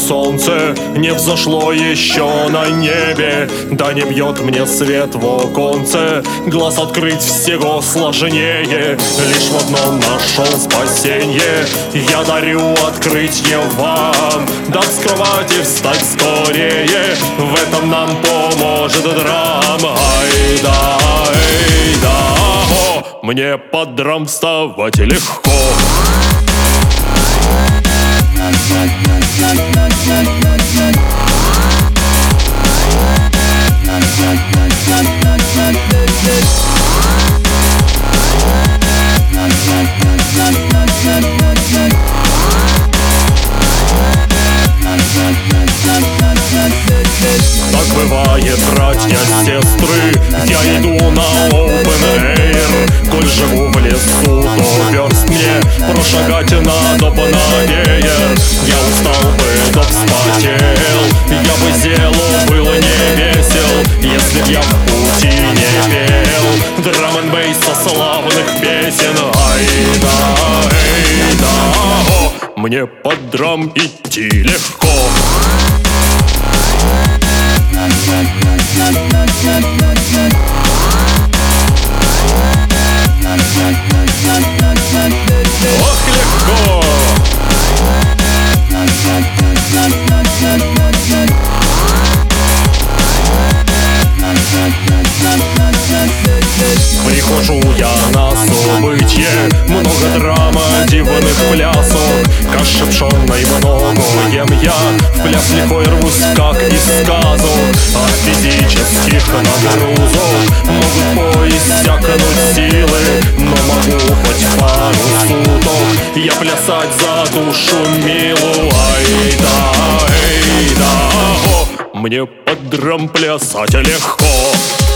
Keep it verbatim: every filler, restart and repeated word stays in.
солнце не взошло еще на небе, да не бьет мне свет в оконце. Глаз открыть всего сложнее, лишь в одном нашел спасенье. Я дарю открытье вам, да с кровати встать скорее, в этом нам поможет драм. Ай-да, ай-да, о, мне под драм вставать легко. Так бывает, братья, сестры, я иду на open air. Коль живу в лесу, то верст мне прошагать надо поновее. Я устал бы, да вспотел, я бы делу был не весел, если б я в пути не пел драм н бейс со славных песен. Ай-да, эй-да, о, мне под драм идти легко. Ох, легко! Прихожу я на событие, много драма, дивных плясок, каши пшённой много ем я, в пляс лихой рвусь, как из сказок. От физических нагрузок могут поиссякнуть силы, но могу хоть пару суток я плясать за душу милую. Ай-да, эй-да, о, мне под драм плясать легко.